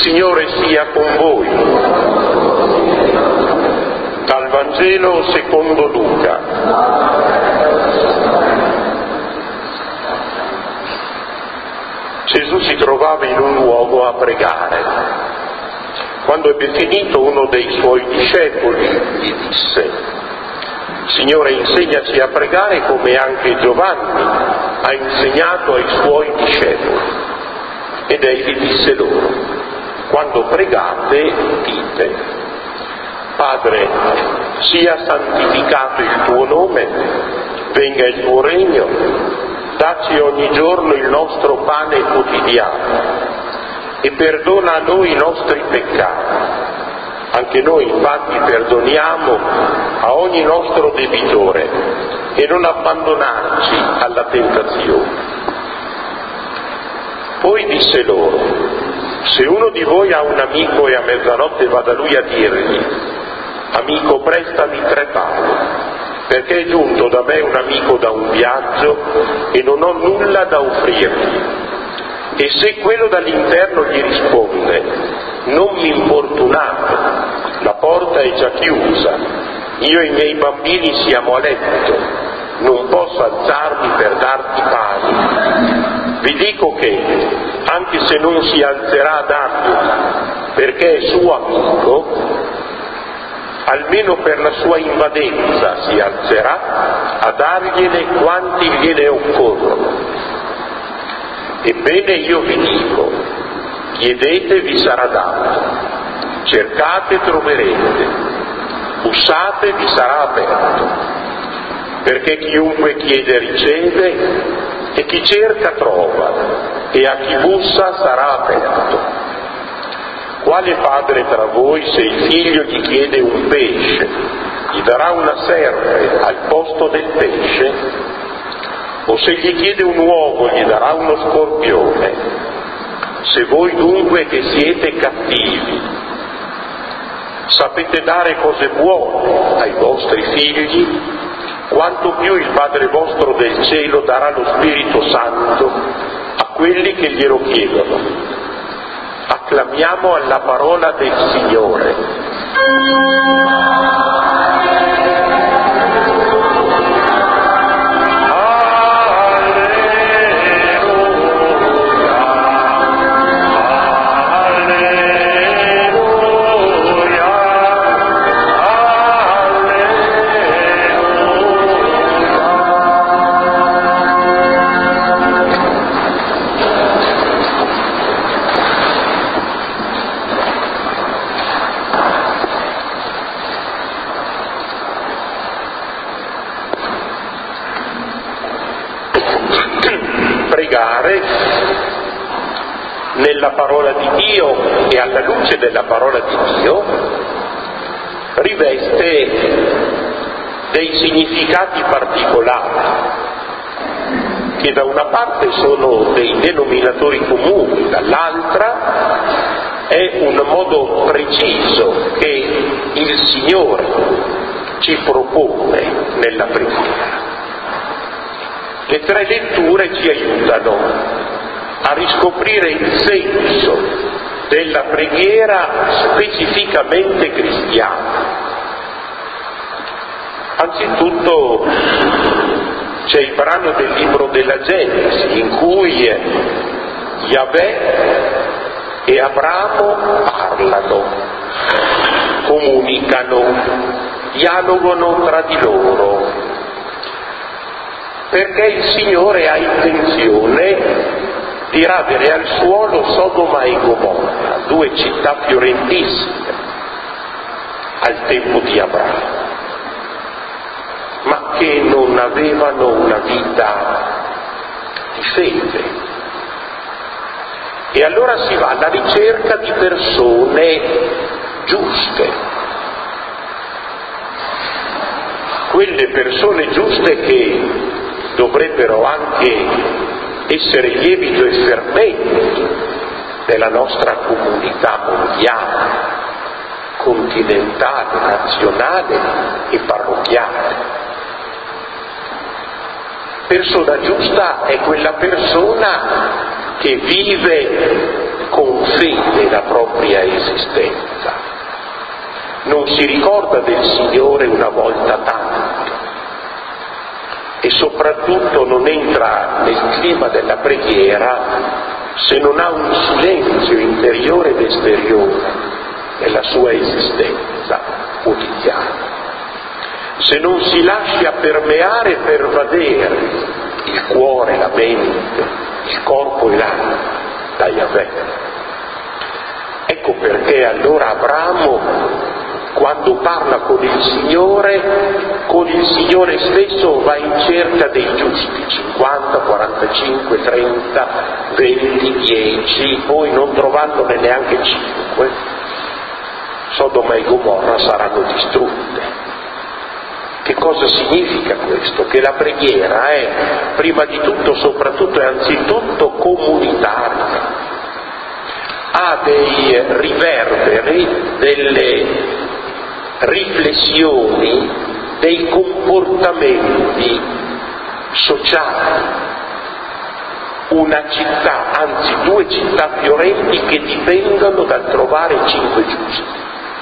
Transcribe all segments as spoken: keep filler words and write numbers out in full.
Signore sia con voi. Dal Vangelo secondo Luca. Gesù si trovava in un luogo a pregare. Quando ebbe finito, uno dei suoi discepoli gli disse: Signore, insegnaci a pregare come anche Giovanni ha insegnato ai suoi discepoli. Ed egli disse loro: quando pregate, dite: Padre, sia santificato il tuo nome, venga il tuo regno, dacci ogni giorno il nostro pane quotidiano e perdona a noi i nostri peccati, anche noi infatti perdoniamo a ogni nostro debitore, e non abbandonarci alla tentazione. Poi disse loro: se uno di voi ha un amico e a mezzanotte va da lui a dirgli: amico, prestami tre pane, perché è giunto da me un amico da un viaggio e non ho nulla da offrirgli. E se quello dall'interno gli risponde: non mi importunate, la porta è già chiusa, io e i miei bambini siamo a letto, non posso alzarmi per darti pane, vi dico che, anche se non si alzerà a darglieli perché è suo amico, almeno per la sua invadenza si alzerà a dargliene quanti gliene occorrono. Ebbene io vi dico: chiedete, vi sarà dato, cercate, troverete, bussate, vi sarà aperto, perché chiunque chiede riceve, e chi cerca trova, e a chi bussa sarà aperto. Quale padre tra voi, se il figlio gli chiede un pesce, gli darà una serpe al posto del pesce? O se gli chiede un uovo, gli darà uno scorpione? Se voi dunque, che siete cattivi, sapete dare cose buone ai vostri figli, quanto più il Padre vostro del cielo darà lo Spirito Santo a quelli che glielo chiedono. Acclamiamo alla parola del Signore. Pregare nella parola di Dio e alla luce della parola di Dio riveste dei significati particolari che da una parte sono dei denominatori comuni, dall'altra è un modo preciso che il Signore ci propone nella preghiera. Le tre letture ci aiutano a riscoprire il senso della preghiera specificamente cristiana. Anzitutto c'è il brano del libro della Genesi in cui Yahweh e Abramo parlano, comunicano, dialogano tra di loro, perché il Signore ha intenzione di radere al suolo Sodoma e Gomorra, due città fiorentissime al tempo di Abramo, ma che non avevano una vita di fede. E allora si va alla ricerca di persone giuste, quelle persone giuste che dovrebbero anche essere lievito e fermento della nostra comunità mondiale, continentale, nazionale e parrocchiale. Persona giusta è quella persona che vive con fede nella propria esistenza, non si ricorda del Signore una volta tanto e soprattutto non entra nel clima della preghiera se non ha un silenzio interiore ed esteriore nella sua esistenza quotidiana, se non si lascia permeare e pervadere il cuore, la mente, il corpo e l'anima da Yahweh. Ecco perché allora Abramo, quando parla con il Signore, con il Signore stesso va in cerca dei giusti, cinquanta, quarantacinque, trenta, venti, dieci, poi non trovandone neanche cinque, Sodoma e Gomorra saranno distrutte. Che cosa significa questo? Che la preghiera è prima di tutto, soprattutto e anzitutto comunitaria, ha dei riverberi, delle riflessioni, dei comportamenti sociali. Una città, anzi due città fiorenti che dipendono dal trovare cinque giusti.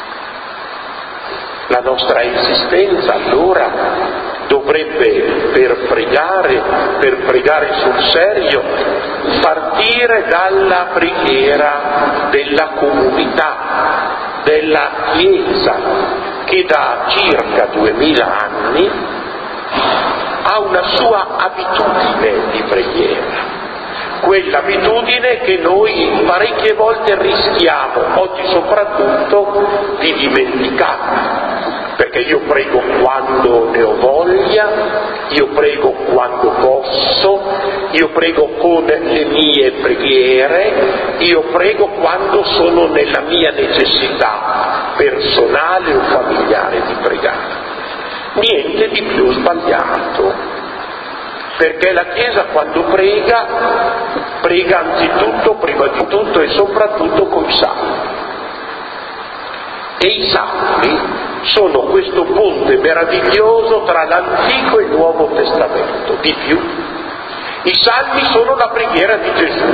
La nostra esistenza allora dovrebbe, per pregare, per pregare sul serio, partire dalla preghiera della comunità, della Chiesa, che da circa duemila anni ha una sua abitudine di preghiera. Quell'abitudine che noi parecchie volte rischiamo, oggi soprattutto, di dimenticare. Perché io prego quando ne ho voglia, io prego quando posso, io prego con le mie preghiere, io prego quando sono nella mia necessità personale o familiare di pregare. Niente di più sbagliato. Perché la Chiesa quando prega, prega anzitutto, prima di tutto e soprattutto coi salmi. E i salmi sono questo ponte meraviglioso tra l'Antico e il Nuovo Testamento. Di più, i salmi sono la preghiera di Gesù,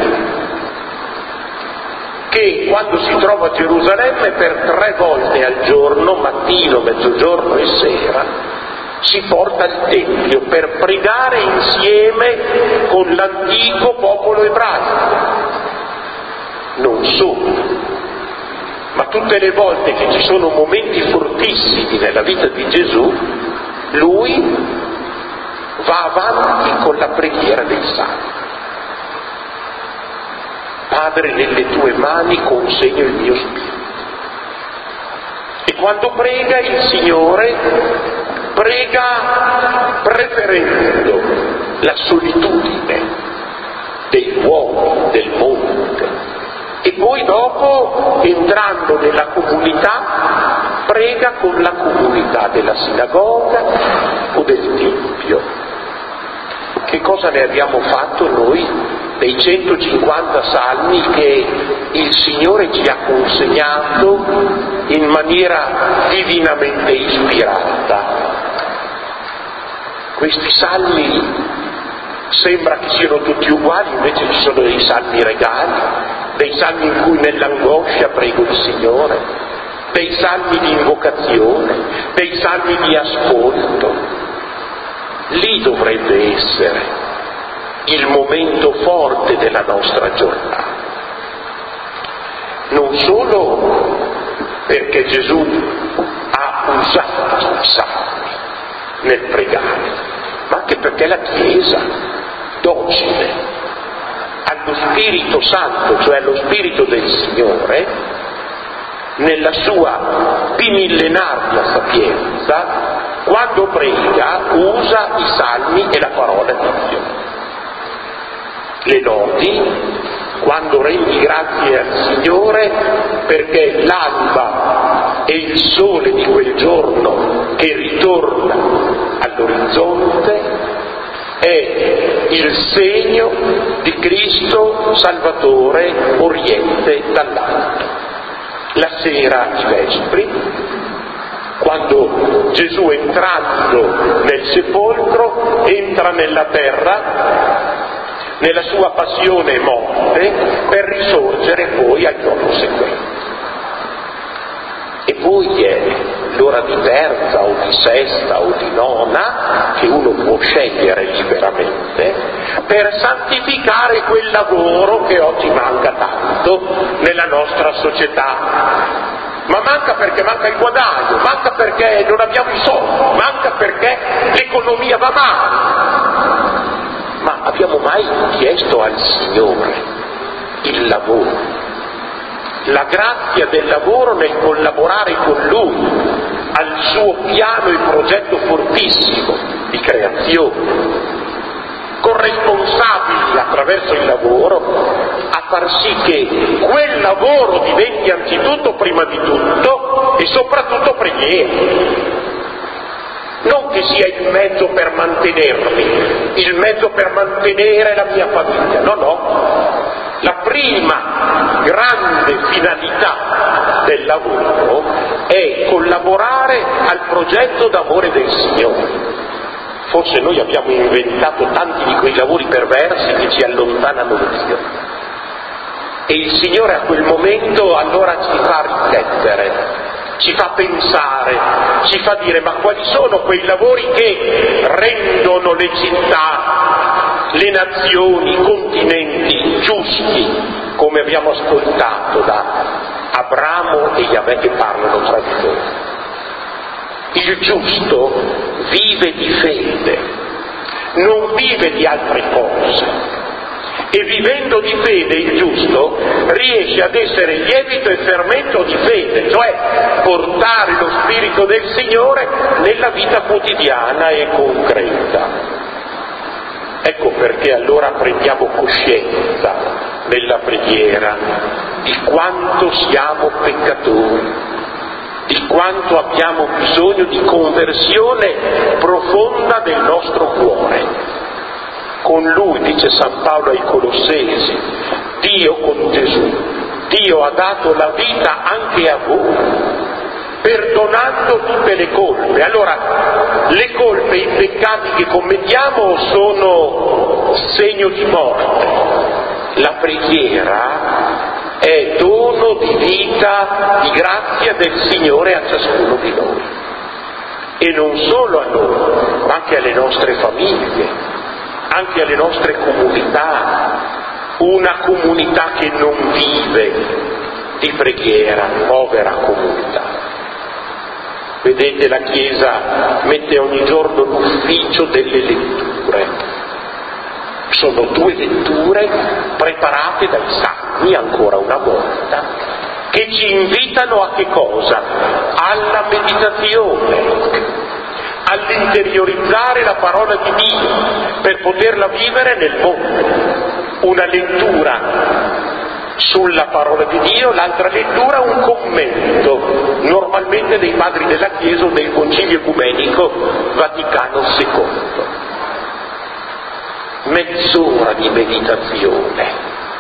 che quando si trova a Gerusalemme per tre volte al giorno, mattino, mezzogiorno e sera, si porta al Tempio per pregare insieme con l'antico popolo ebraico. Non solo, ma tutte le volte che ci sono momenti fortissimi nella vita di Gesù, lui va avanti con la preghiera dei salmi. Padre, nelle tue mani consegno il mio spirito. E quando prega il Signore, prega preferendo la solitudine dei luoghi, del monte, e poi dopo, entrando nella comunità, prega con la comunità della sinagoga o del Tempio. Che cosa ne abbiamo fatto noi dei centocinquanta salmi che il Signore ci ha consegnato in maniera divinamente ispirata? Questi salmi sembra che siano tutti uguali, invece ci sono dei salmi regali, dei salmi in cui nell'angoscia prego il Signore, dei salmi di invocazione, dei salmi di ascolto. Lì dovrebbe essere il momento forte della nostra giornata. Non solo perché Gesù ha usato i salmi nel pregare, ma anche perché la Chiesa, docile allo Spirito Santo, cioè allo Spirito del Signore, nella sua bimillenaria sapienza, quando prega usa i salmi e la parola di Dio. Le lodi quando rendi grazie al Signore perché l'alba e il sole di quel giorno che ritorna all'orizzonte è il segno di Cristo Salvatore oriente dall'alto. La sera i vespri, quando Gesù entrando nel sepolcro entra nella terra, nella sua passione e morte, per risorgere poi al giorno seguente. E poi è l'ora di terza o di sesta o di nona, che uno può scegliere liberamente, per santificare quel lavoro che oggi manca tanto nella nostra società. Ma manca perché manca il guadagno, manca perché non abbiamo i soldi, manca perché l'economia va male. Ma abbiamo mai chiesto al Signore il lavoro? La grazia del lavoro nel collaborare con Lui al suo piano e progetto fortissimo di creazione, corresponsabili attraverso il lavoro a far sì che quel lavoro diventi anzitutto, prima di tutto e soprattutto preghiera. Non che sia il mezzo per mantenermi, il mezzo per mantenere la mia famiglia, no, no. La prima grande finalità del lavoro è collaborare al progetto d'amore del Signore. Forse noi abbiamo inventato tanti di quei lavori perversi che ci allontanano da Dio. E il Signore a quel momento allora ci fa riflettere, ci fa pensare, ci fa dire: ma quali sono quei lavori che rendono le città, le nazioni, i continenti giusti, come abbiamo ascoltato da Abramo e Yahweh che parlano tra di loro. Il giusto vive di fede, non vive di altre cose. E vivendo di fede il giusto riesce ad essere lievito e fermento di fede, cioè portare lo Spirito del Signore nella vita quotidiana e concreta. Ecco perché allora prendiamo coscienza nella preghiera di quanto siamo peccatori, di quanto abbiamo bisogno di conversione profonda del nostro cuore. Con Lui, dice San Paolo ai Colossesi, Dio con Gesù, Dio ha dato la vita anche a voi, perdonando tutte le colpe. Allora, le colpe, i peccati che commettiamo sono segno di morte. La preghiera è dono di vita, di grazia del Signore a ciascuno di noi. E non solo a noi, ma anche alle nostre famiglie, anche alle nostre comunità. Una comunità che non vive di preghiera, povera comunità. Vedete, la Chiesa mette ogni giorno l'ufficio delle letture. Sono due letture preparate dai santi, ancora una volta, che ci invitano a che cosa? Alla meditazione, all'interiorizzare la parola di Dio per poterla vivere nel mondo. Una lettura sulla parola di Dio, l'altra lettura un commento, normalmente dei padri della Chiesa o del Concilio Ecumenico Vaticano secondo. Mezz'ora di meditazione.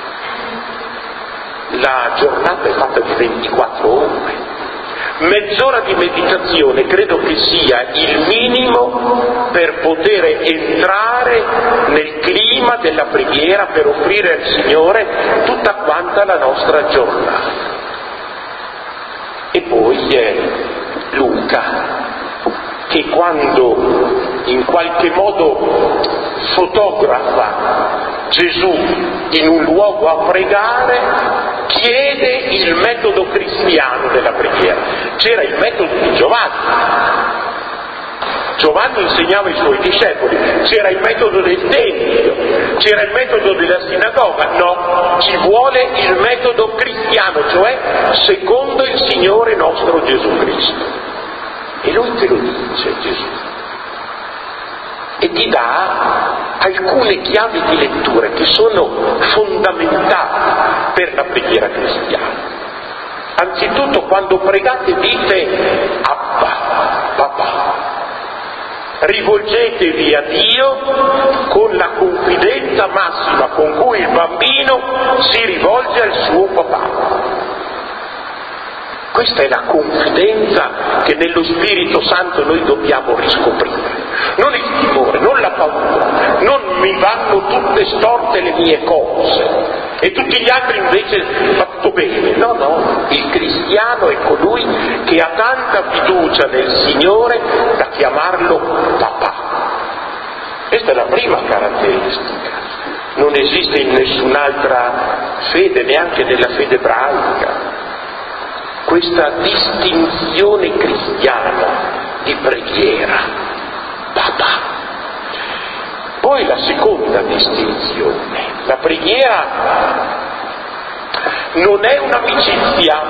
La giornata è fatta di ventiquattro ore. Mezz'ora di meditazione credo che sia il minimo per poter entrare nel clima della preghiera, per offrire al Signore tutta quanta la nostra giornata. E poi è Luca, che quando in qualche modo fotografa Gesù in un luogo a pregare, chiede il metodo cristiano della preghiera. C'era il metodo di Giovanni. Giovanni insegnava ai suoi discepoli, c'era il metodo del Tempio, c'era il metodo della sinagoga. No, ci vuole il metodo cristiano, cioè secondo il Signore nostro Gesù Cristo. E lui te lo dice, Gesù. E ti dà alcune chiavi di lettura che sono fondamentali per la preghiera cristiana. Anzitutto, quando pregate dite Abba, papà. Rivolgetevi a Dio con la confidenza massima con cui il bambino si rivolge al suo papà. Questa è la confidenza che nello Spirito Santo noi dobbiamo riscoprire. non il timore, non la paura, non mi vanno tutte storte le mie cose e tutti gli altri invece va tutto bene. No, no, il cristiano è colui che ha tanta fiducia nel Signore da chiamarlo papà. Questa è la prima caratteristica. Non esiste in nessun'altra fede, neanche nella fede ebraica, questa distinzione cristiana di preghiera, papà. Poi la seconda distinzione, la preghiera non è un'amicizia.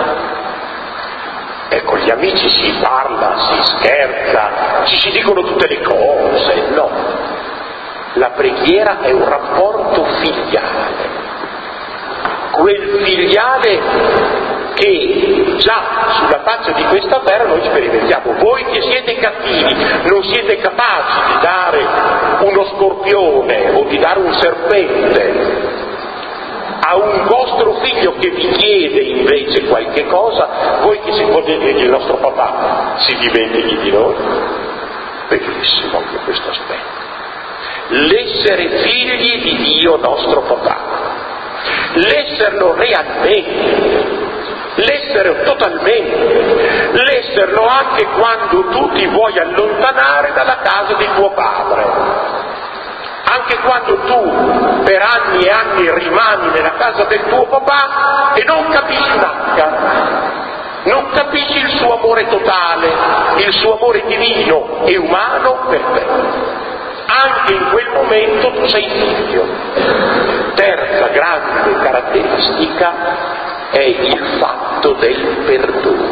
Ecco, gli amici si parla, si scherza, ci si dicono tutte le cose, no. La preghiera è un rapporto filiale, quel filiale che già sulla faccia di questa terra noi sperimentiamo. Voi che siete cattivi, non siete capaci di dare uno scorpione o di dare un serpente a un vostro figlio che vi chiede invece qualche cosa, voi che si potete dire il nostro papà si dimentichi di noi. Bellissimo anche questo aspetto. L'essere figli di Dio nostro papà, l'esserlo realmente, l'essere totalmente, l'esserlo anche quando tu ti vuoi allontanare dalla casa di tuo padre, anche quando tu per anni e anni rimani nella casa del tuo papà e non capisci un'acca, non capisci il suo amore totale, il suo amore divino e umano per te. Anche in quel momento tu sei figlio. Terza grande caratteristica è il fatto del perdono.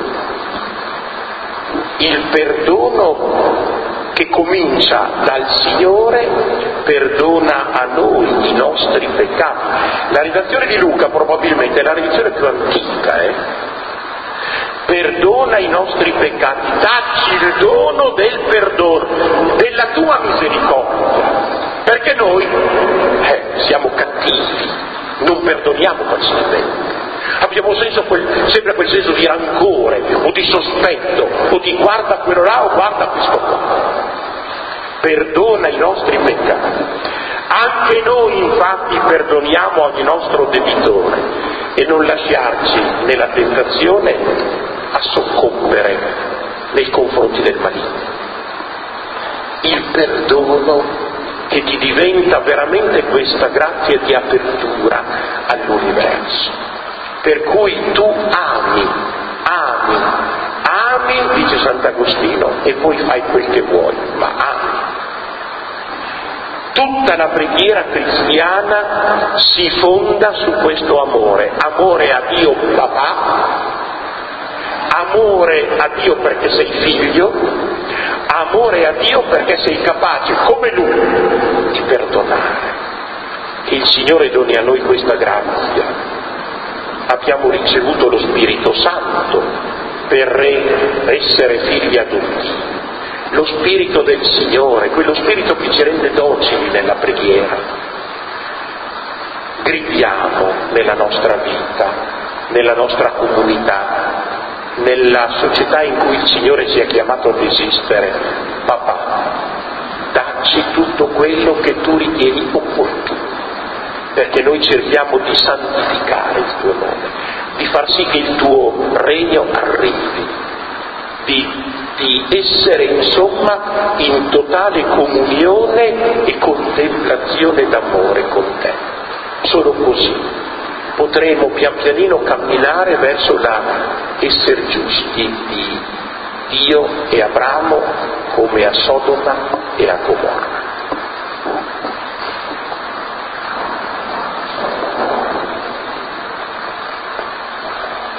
Il perdono che comincia dal Signore, perdona a noi i nostri peccati. La redazione di Luca probabilmente è la redazione più antica, eh? Perdona i nostri peccati, dacci il dono del perdono, della tua misericordia, perché noi eh, siamo cattivi, non perdoniamo facilmente. Abbiamo senso quel, sempre quel senso di rancore o di sospetto o di guarda quello là o guarda questo qua. Perdona i nostri peccati. Anche noi infatti perdoniamo ogni nostro debitore e non lasciarci nella tentazione a soccombere nei confronti del maligno. Il perdono che ti diventa veramente questa grazia di apertura all'universo. Per cui tu ami, ami, ami, dice Sant'Agostino, e poi fai quel che vuoi, ma ami. Tutta la preghiera cristiana si fonda su questo amore, amore a Dio papà, amore a Dio perché sei figlio, amore a Dio perché sei capace, come Lui, di perdonare. Che il Signore doni a noi questa grazia. Abbiamo ricevuto lo Spirito Santo per essere figli adulti. Lo Spirito del Signore, quello Spirito che ci rende docili nella preghiera. Gridiamo nella nostra vita, nella nostra comunità, nella società in cui il Signore ci ha chiamato ad esistere: papà, dacci tutto quello che tu ritieni opportuno, perché noi cerchiamo di santificare il tuo nome, di far sì che il tuo regno arrivi, di, di essere insomma in totale comunione e contemplazione d'amore con te. Solo così potremo pian pianino camminare verso la essere giusti di Dio e Abramo come a Sodoma e a Gomorra.